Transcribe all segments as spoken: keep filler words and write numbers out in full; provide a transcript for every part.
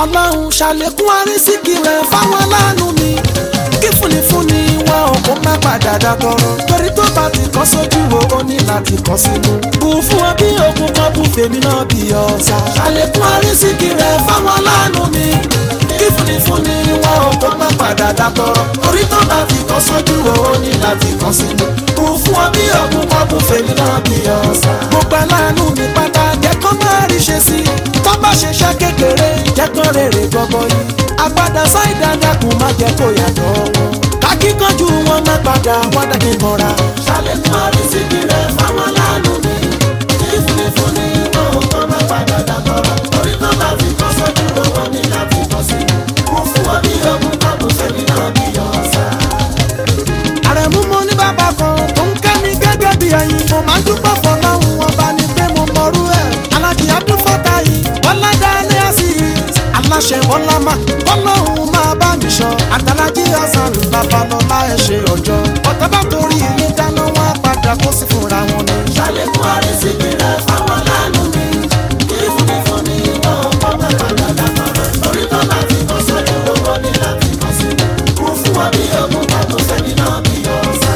ọlọ́run ṣàlékún àrísìkí rẹ̀ fáwọn aláàánú mi kí fúnifúni wọn ò kó má padà dàtọrọ torí tó bá ti kọ́ sójú wo ó ní láti kọ́ sínú. bù fún ọ bí òkun kan bù fèmí náà bí ọ̀sà. ṣàlékún àrísìkí rẹ̀ fáwọn aláàánú mi kí fúnifúni wọn ò kó má padà dàtọrọ torí tó bá ti kọ́ sójú wo ó ní láti kọ́ sínú. bù fún ọ bí òkun kan bù fèmí náà bí ọ̀sà. gbogbo aláàánú mi pátá jẹ́ kó má rí ṣe sí i tó bá ṣe ṣá kékeré jẹ́ kó rèrè gbọ́gbọ́ yìí. àgbàdà sáìdá dákun má jẹ́ kó yàtọ̀ wọn. akíkanjú wọn má padà wọ́n dàbí mọ́ra. ṣàlékún àrísìkí rẹ̀ fáwọn aláàánú mi kí fúnifúni wọn ò kọ́ má padà dàgbọ́rọ̀ torí tó bá fi kọ́ sójú owó ní láti kọ́ sí i. kún fún wọn bí ogun kọ́kùn sẹ́mi náà bí ọ̀sà. àrẹ̀mú mo ní bàbá kan tó ń kẹ́ mi gẹ́gẹ́ bí ẹyin mo máa ń dúpọ̀ fọ́ láwọn wọn bá ní pé mo mọ̀rú ẹ̀. alájí abdulfata yìí bọ́lá dálé àsì aláṣẹ bọ́lá má bọ́lọ́hún máa bá mi sọ àtàlájí hasan babalọ́lá ẹ̀ ṣe ọjọ́ ọ̀tá bá torí ilé dáná wọn padà kó sí fúnra wọn ni. ṣàlékún àrísìkí rẹ̀ fáwọn aláàánú mi kí fúnifúni wọn ò kọ́ má padà dàgbọ́rọ̀ torí tó bá ti kọ́ sójú owó ní láti kọ́ sí i. kún fún wọn bí ogun kọ́kùn sẹ́mi náà bí ọ̀sà.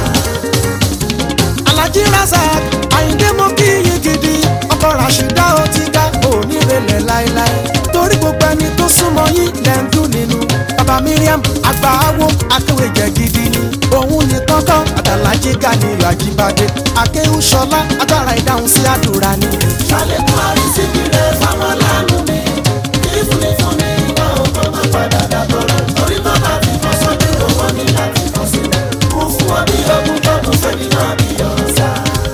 alájí razak àyíndé mo kí yín gidi ọkọ rashida ó ti ká onírèlè láéláé torí gbogbo ẹni tó súnmọ́ yín lẹ́ńdú nínú. bàbá miriam àgbàáwo akéwèjẹ gidi ni òun ní kọ́kọ́ àtàlájí Ganiyu Àjíbádé akéwùsọlá agbára ìdáhùn sí àdúrà ni. ṣàlékún àrísìkí rẹ̀ fáwọn aláàánú mi kí fúnifúni wọn ò kọ́ má padà dàgbọ́rọ̀ torí tó bá ti kọ́ sójú owó ní láti kọ́ sí i. kún fún wọn bí ogun kọ́kùn sẹ́mi náà bí ọ̀sà.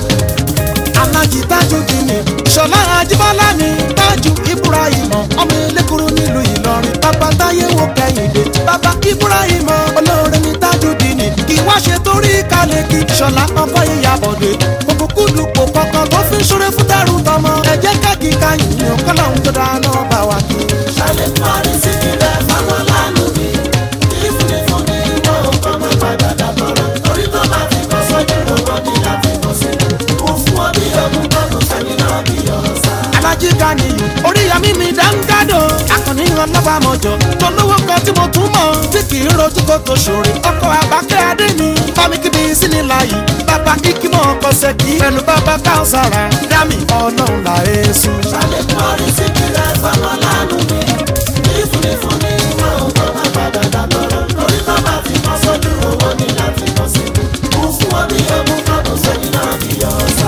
alájí tájú kìíní ṣọlá Àjíbọ́lá ni tájú Ibrahim ọmọ elékuru nílùú Ìlọrin bàbá táyé wo kẹ́hìndé bàbá Ibrahim olóore ní tájú dìní kí wá ṣe torí kálẹ̀ kí ṣọlá ọkọ ìyàbọ̀dé òkùnkùn kò kọ̀ọ̀kan tó fi ṣoore fún dàrú tọmọ ẹ̀jẹ̀ káàkì káyìn ní ọ̀kọ́lọ́hún tó dáná bá wa kí. ṣàlékún àrísìkí rẹ̀ fáwọn aláàánú mi kí fúnifúni wọn ò kọ́ má padà dàgbọ́rọ̀ torí tó bá ti kọ́ sójú owó ní láti kọ́ sí i. kún fún ọ bí ogun kọ́kùn sẹ́mi náà bí ọ̀sà. alájí Ganiyu oríyàmí mi dáńgádò akọni ọlọ́bàmọ̀jọ tó lówó kan tí mo tún mọ̀ tí kì í rojú kó tó ṣòro ọkọ̀ àbákẹ́ adé mi bámi kíbi sílẹ̀ láàyè bàbá ikimọ̀ ọkọ̀ ṣẹ́kì pẹ̀lú bàbá káwùsára dámì ọlọ́run là èso. ṣàlékún àrísìkí rẹ̀ fáwọn aláàánú mi kí fúnifúni wọn ò kọ́ má padà dàgbọ́rọ̀ lórí tó bá ti kọ́ sójú owó ní láti kọ́ sí i. kún fún wọn bí ogun kọ́kùn sẹ́mi náà bí ọ̀sà.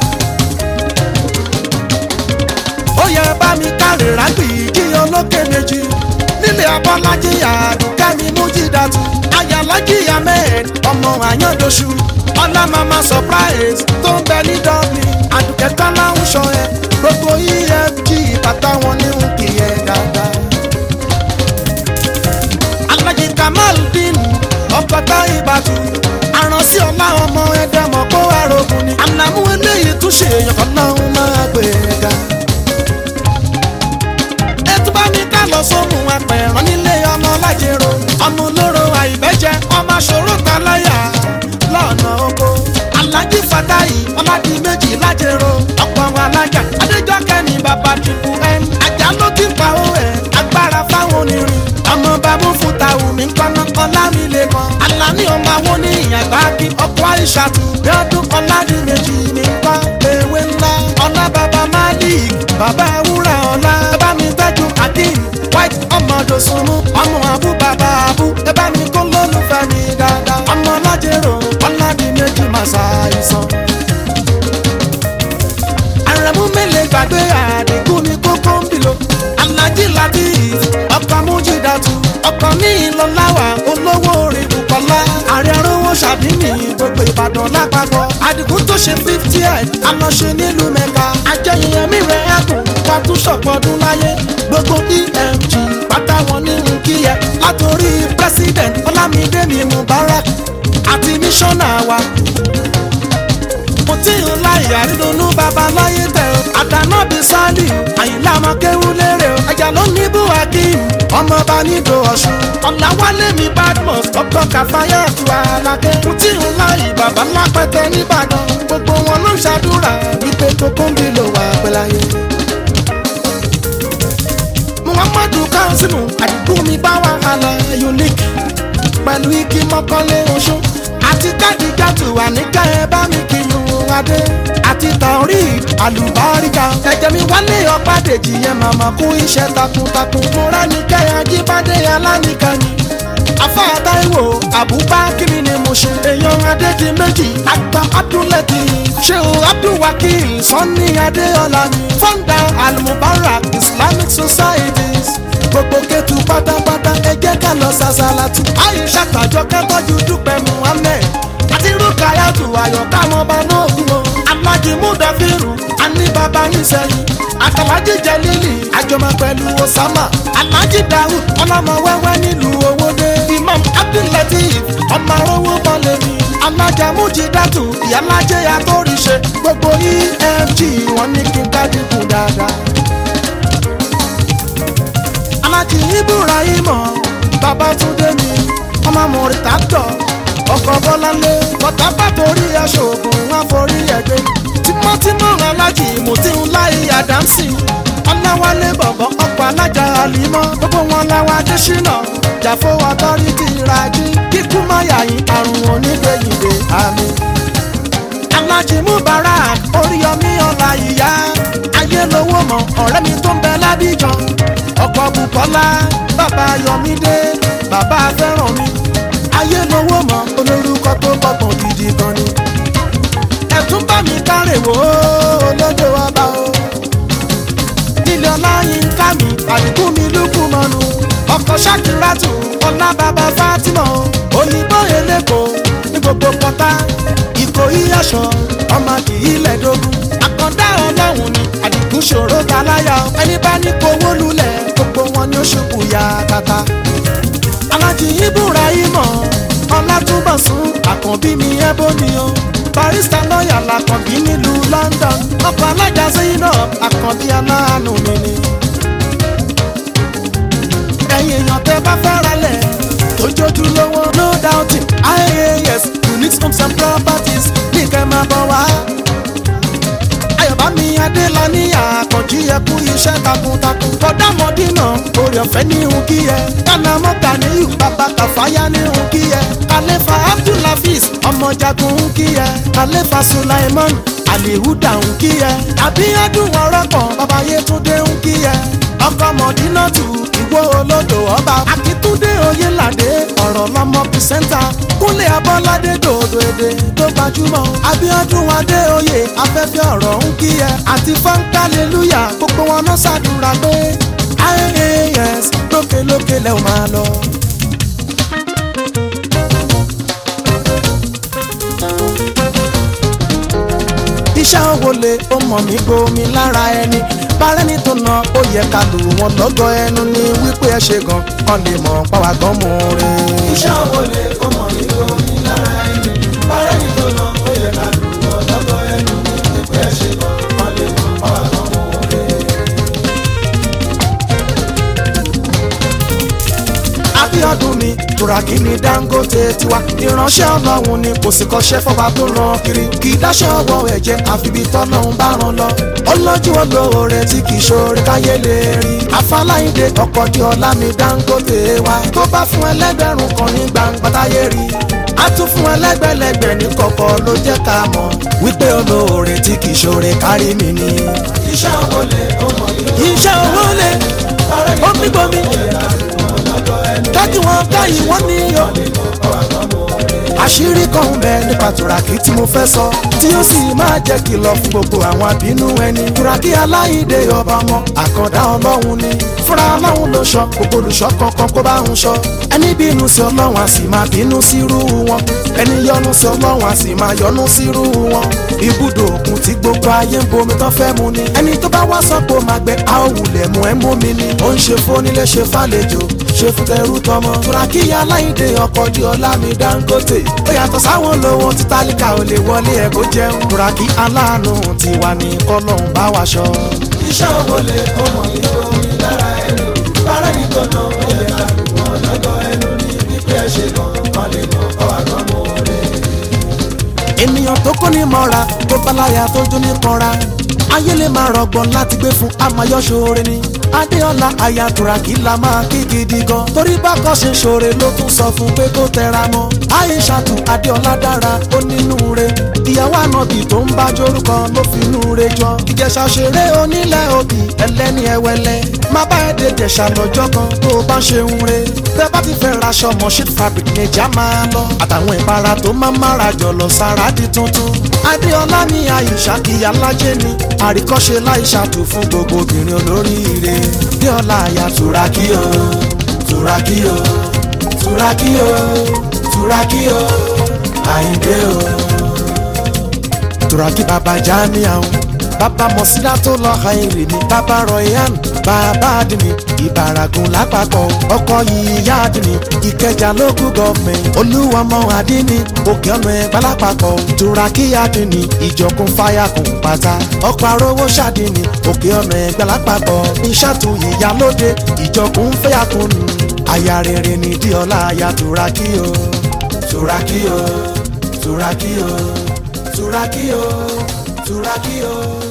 ó yẹ bá mi káre rágbì kí olókè méjì nílé abọ́lájí àdùkẹ́mi mújídàtú ayálájí ahmed ọmọ àyàndóṣù ọlá mama surprise tó ń bẹ ní dublin àdùkẹ́ kọ́lá ń sọ ẹ gbogbo efg bàtà wọn ní ń kì í ẹ dáadáa. alájí kamaldeen ọkọ̀tà ìbàdàn àránsí ọlá ọmọ ẹ̀dẹ́mọ̀ kó arógun ni ànàmú eléyìí tún ṣe èèyàn kan náà máa gbé e ga. bá ní ká lọ sómù apẹ̀rán nílé ọmọ lájẹrò ọmọ olóró àìbẹ́jẹ ọmọ ṣòro taláyà lọ́nà oko alájí fatayi ọládì méjì lájẹrò ọ̀pọ̀ àwọn alájà adéjọ́kẹ́ ní bàbá triple m ajá ló ti pa ó ẹ̀ agbára fáwọn onírin ọmọ bàbá fúta omi nkọ́nà ọlámilẹ́kan alání ọmọ àwọn ní ìyàgbá kí ọkọ̀ àìṣàtú bíọ́dún ọládì méjì ní nǹkan ewé ńlá ọlá bàbá malik bàbá wúrà ọlá bá mi tẹ́jú adim white ọmọdé sunmu ọmọ abu bàbá abu ẹ bá mi kó lólùfẹ́ mi dáadáa ọmọ lájẹrò ọládì méjì máa ṣàìsàn. àrẹ̀mú mélèé gbàgbé àdínkù ní kókó ń bìlò alájí láti ọkọ̀ mújídàtú ọkọ̀ ní ìlọláwà olówó orin Bùkọ́lá ààrẹ arówó ṣàbíní gbogbo Ìbàdàn lápapọ̀ àdìgún tó ṣe fifty eight alọ́ṣe nílùú Mẹ́ka ajẹ́yẹyẹ mi rẹ̀ ẹ̀kún wá tún ṣọ̀pọ̀dún láyé gbogbo efg pátá wọn ní nkíyẹ látòrí president Ọlámídé mi Mubarak àti mísọ́nà wa mo tí ń láyé àrídùnnú bàbá láyé tẹ̀ ọ́ àdánàbí sálì àyìnlá máa kéwú lérè ọ́ ẹ̀jà ló ní buhakim ọmọ bá nídò ọ̀ṣun ọ̀làwálé mi badmus ọkọ̀ kàfáyà tu alákẹ́ mo tí ń láyé bàbá lápẹ́tẹ́ nìbàdàn gbogbo wọn ló ń ṣàdúrà wípé kókó ń bí lò wá pẹ́láyé. muhammadu kansimu fẹ́mi bá wàhálà unique pẹ̀lú igi mọ́kànlé oṣù àti kádìjàtù wà nígbà ẹ bá mi kí nu adé àti tàórí àlùbáríkà ẹ̀jẹ̀ mi wálé ọ̀pá-dèjì yẹn màmá kú iṣẹ́ takuntakun mo rẹ́ni kẹ́ ajíbádé alánìkanni afáà Táíwò Àbúbákírì ni mo ṣe èèyàn adédi méjì àgbà Abdulati ṣéun Abdulwakil Sanni Adéọlá ni founder Al-Mubarak Islamic Societies gbogbo kẹtù pátápátá ẹ jẹ́ ká lọ ṣàṣàlátù Aisha Àjọkẹ́ tọ́jú Dúpẹ́ Muhammed àti Rukayatu Ayọ̀ká ọmọọba náà kú o Alhaji Mudafiru ani baba nísẹ̀yìn Àtàlájì Jẹlílì àjọmọ pẹ̀lú Osama Alhaji Dawud ọlọ́mọ wẹ́wẹ́ nílùú Owódé Imam Abdulateef ọmọ owó bọ́lẹ̀mí Alájà Mújìdátù ìyálájẹ́ àtòrìṣe gbogbo E F G wọn ní kí n kádìkù dáadáa. Alájì Ibrahima Babátúndé mi ọmọ Mọ̀rítàdọ̀ ọkọ̀ Bọ́láńlé bọ́tàbà torí aṣọ ògùn wọn forí ẹgbẹ́ tímọ́tímọ́ Alájì Mùtíúnláì Àdámsì Ọláwálé bọ̀bọ̀ ọkọ̀ Alájà Àlímọ́ gbogbo wọn láwa Adéṣínà Jàfó Authority Rají kíkú máyà yín àrùn onígbèyìnbè àmì. Alájì Mubarak Oríyọmí ọ̀la ìyá ayé lówó mọ̀ ọ̀rẹ́ mi tó ń bẹ l'Abidjan ọkọ̀ Bùkọ́lá bàbá Yọmídé bàbá fẹ́ràn mi ayé lówó mọ̀ olórúkọ tó gbọ̀gbọ̀n gidi gan ni. ẹ̀tún bá mi kárẹ̀ wò ó olódò ọba o nílé Ọláyínká mi àdìgún mi lùkù mọ́nu ọkọ̀ Ṣakiratu ọlá bàbá Fátímọ̀ òyìnbó eléko ní gbogbo pọ́tà Ìkòyí aṣọ ọmọ kì í lẹ́dógún àkàndá ọlọ́run ni àdìgún ṣòro taláyà ẹni bá ní kówó lulẹ̀ gbogbo wọn ni ó ṣubú ya kàkà. Alájì Ibrahima Ọlátúnbọ̀sún àkànbí mi ẹbọ ni o barista lọ́ọ̀yà làkànbí nílùú London ọkọ̀ alájà Zainab àkànbí aláàánú mi ni. ẹ̀yin èèyàn tẹ́ bá fẹ́ ralẹ̀ tó jójú lówó no doubting I A S Unique Homes and Properties ní kẹ́ máa bọ̀ wá. Ayọ̀bámi Adélani àkànjí ẹkú iṣẹ́ takuntakun kọ́dá mọ́dínà orí ọ̀fẹ́ ní ihun kí ẹ kánà mọ́ta ní ìhù bàbá kàfáyà ní ihun kí ẹ kàlẹ́fà Abdulhafiz ọmọ jagun ń kí ẹ kàlẹ́fà Sulaiman Alihuda ń kí ẹ Abíọ́dún ọ̀rọ̀kàn bàbá Yétúndé ń kí ẹ ọkọ Mọ̀dínàtù Ìwó olódò ọba Akíntúndé Oyèládé ọ̀rọ̀ lọ́mọ pìsẹ́ńtà Kúnlé Abọ́ládé dòdò èdè tó gbajúmọ̀ Abíọ́dún Adéoyè afẹ́fẹ́ ọ̀rọ̀ ń kí ẹ àti fọ́nkálẹ́lúyà gbogbo wọn náà ṣàdúrà pé I A S lókèlókè lẹ́ ò máa lọ. iṣẹ́ owó lè ó mọ̀ mí gbomi lára ẹni bárẹ́ni tó na ó yẹ ká lù wọ́n lọ́gọ́ ẹnu ní wípé ẹ ṣe gan kan lè mọ̀ pàwá gan mú rin. iṣẹ́ owó lè ó mọ̀ mí gbomi lára ẹni bárẹ́ni tó na ó yẹ ká lù wọ́n lọ́gọ́ ẹnu ní wípé ẹ ṣe gan kan lè mọ̀ pàwá gan mú rin. Abíọ́dún mi Tùràkì ní Dangote tiwa ìránṣẹ́ Ọlọ́run ni kò sì kọ́ṣẹ́ fọba tó ràn kiri kì í dáṣẹ́ ọwọ́ ẹ̀jẹ̀ àfibi tọ́lọ́run bá ràn lọ ọlọ́jú olóore tí kì í ṣoore káyé lè rí Afáláyíndé ọkọ̀ di ọlá mi Dangote wa tó bá fún ẹlẹ́gbẹ̀rún kan ní gbangba táyé rí a tún fún ẹlẹ́gbẹ̀lẹ́gbẹ̀ ní kọ̀kọ̀ ló jẹ́ ká mọ̀ wípé olóore tí kì í ṣoore kárí mi ni. iṣẹ́ owó lè ó mọ̀ mí iṣẹ́ owó lè ó mi gbomi dájú wọn káyìí wọ́n ní yọ. àṣírí kan ń bẹ nípa Tùràkì tí mo fẹ́ sọ tí ó sì máa jẹ́ kìlọ̀ fún gbogbo àwọn àbínú ẹni. Tùràkì Aláyíndé ọba ọmọ àkàndá Ọlọ́run ni fúnra Ọlọ́run ló sọ gbogbo olùṣọ́ kankan kó bá ń sọ. ẹni bínú sí Ọlọ́run a sì máa bínú sírú wọn ẹni yọ́nú sí Ọlọ́run a sì máa yọ́nú sírú wọn. ibùdó òkun tí gbogbo ayé ń bomi tán fẹ́ mu ni ẹni tó bá wá sọ́pọ̀ máa gbẹ a ò wulẹ̀ mú ẹ mú mi ni. ó ń ṣe fónílé ṣe fàlejò ṣe fún tẹrú tọmọ. Tùràkì Aláyíndé ọkọ̀ di ọlá mi Dangote ó yàtọ̀ sáwọn olówó tí tálíkà ò lè wọlé ẹ̀ kó jẹun. Tùràkì aláàánú tiwa ní kọ́lọ́hún bá wa ṣọ́. iṣẹ́ owó lè ó mọ̀ mí gbomi lára ẹni bárẹ́ni tó na ó yẹ ká lù wọ́n lọ́gọ́ ẹnu ní wípé ẹ ṣe gan kan lè mọ̀ pàwá gan mú rin. ènìyàn tó kó ní mọ́ra tó báláyà tó jó ní kanra ayé lè máa rọgbọn láti gbé fún amayọ́ṣoore ni Adéọlá aya Turaki la máa kí gidi gan torí bákan ṣe ṣoore ló tún sọ fún pé kó tẹra mọ́ Aishatu Adéọlá dára ó nínú re ìyàwó ànábì tó ń bá jorúkọ ló fi inú re jọ Ìjẹ̀ṣà ṣeré onílẹ̀ òbí ẹlẹ́ni ẹwẹ́lẹ́ má bá ẹ̀ dé Ìjẹ̀ṣà lọ́jọ́ kan tó o bá ṣe ń re tẹ́ bá ti fẹ́ raṣọ Moshood fabric nìjà máa lọ àtàwọn ìpara tó máa mára jọ̀lọ̀ sára di tuntun Adéọlá ní Aisha kìyà lájẹ́ ni àríkọ́ṣe Láìṣàtù fún gbogbo obìnrin olóríire Adéọlá aya Turaki o Turaki o Turaki o Turaki o Àyìndé o Turaki bàbá Jamiu o bàbá Mọ̀sílá tó lọ Àìrè ní bàbá Royan bàbá Adini Ìbàràgùn lápapọ̀ ọkọ̀ Ìyá Adini Ìkẹjà local government Olúwọmọ Adini Òkè Ọ̀nà Ẹ̀gbá lápapọ̀ Turaki Adini Ìjọkun Fáyàkùn pátá ọkọ̀ Arówó Ṣàdìní Òkè Ọ̀nà Ẹ̀gbá lápapọ̀ Ìṣàtù Ìyálóde Ìjọkun Fáyàkùn aya rere ní Adéọlá aya Turaki o Turaki o Turaki o Turaki o Turaki o.